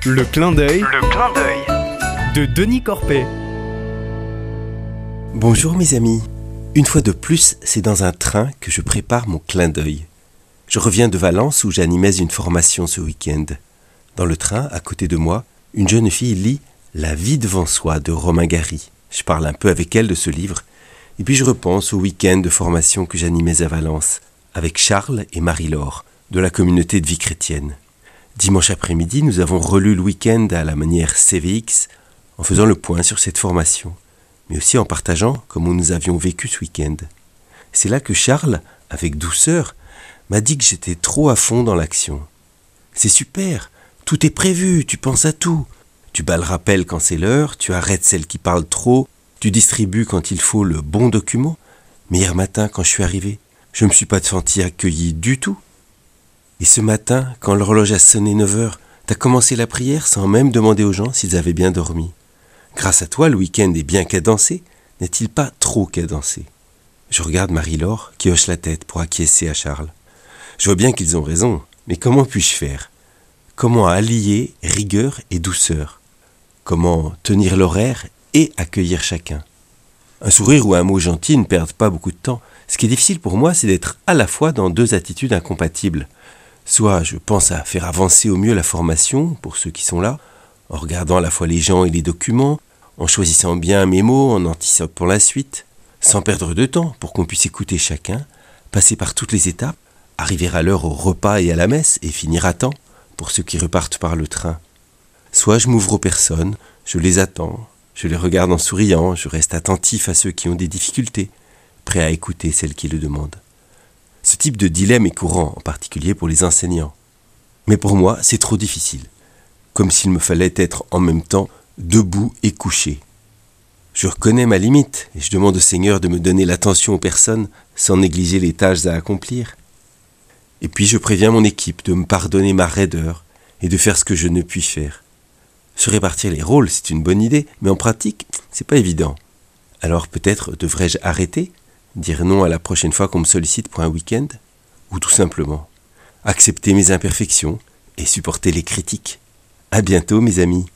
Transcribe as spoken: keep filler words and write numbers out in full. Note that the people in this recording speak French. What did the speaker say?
Le clin d'œil Le clin d'œil de Denis Corpet. Bonjour mes amis. Une fois de plus, c'est dans un train que je prépare mon clin d'œil. Je reviens de Valence où j'animais une formation ce week-end. Dans le train, à côté de moi, une jeune fille lit « La vie devant soi » de Romain Gary. Je parle un peu avec elle de ce livre. Et puis je repense au week-end de formation que j'animais à Valence, avec Charles et Marie-Laure, de la communauté de vie chrétienne. Dimanche après-midi, nous avons relu le week-end à la manière C V X, en faisant le point sur cette formation, mais aussi en partageant comment nous avions vécu ce week-end. C'est là que Charles, avec douceur, m'a dit que j'étais trop à fond dans l'action. C'est super, tout est prévu, tu penses à tout. Tu bats le rappel quand c'est l'heure, tu arrêtes celle qui parle trop, tu distribues quand il faut le bon document. Mais hier matin, quand je suis arrivé, je ne me suis pas senti accueilli du tout. Et ce matin, quand l'horloge a sonné neuf heures, t'as commencé la prière sans même demander aux gens s'ils avaient bien dormi. Grâce à toi, le week-end est bien cadencé, n'est-il pas trop cadencé? Je regarde Marie-Laure qui hoche la tête pour acquiescer à Charles. Je vois bien qu'ils ont raison, mais comment puis-je faire? Comment allier rigueur et douceur? Comment tenir l'horaire et accueillir chacun? Un sourire ou un mot gentil ne perdent pas beaucoup de temps. Ce qui est difficile pour moi, c'est d'être à la fois dans deux attitudes incompatibles. Soit je pense à faire avancer au mieux la formation, pour ceux qui sont là, en regardant à la fois les gens et les documents, en choisissant bien mes mots, en anticipant la suite, sans perdre de temps pour qu'on puisse écouter chacun, passer par toutes les étapes, arriver à l'heure au repas et à la messe et finir à temps, pour ceux qui repartent par le train. Soit je m'ouvre aux personnes, je les attends, je les regarde en souriant, je reste attentif à ceux qui ont des difficultés, prêt à écouter celles qui le demandent. Ce type de dilemme est courant, en particulier pour les enseignants. Mais pour moi, c'est trop difficile. Comme s'il me fallait être en même temps debout et couché. Je reconnais ma limite et je demande au Seigneur de me donner l'attention aux personnes sans négliger les tâches à accomplir. Et puis je préviens mon équipe de me pardonner ma raideur et de faire ce que je ne puis faire. Se répartir les rôles, c'est une bonne idée, mais en pratique, c'est pas évident. Alors peut-être devrais-je arrêter ? Dire non à la prochaine fois qu'on me sollicite pour un week-end? Ou tout simplement, accepter mes imperfections et supporter les critiques. À bientôt mes amis.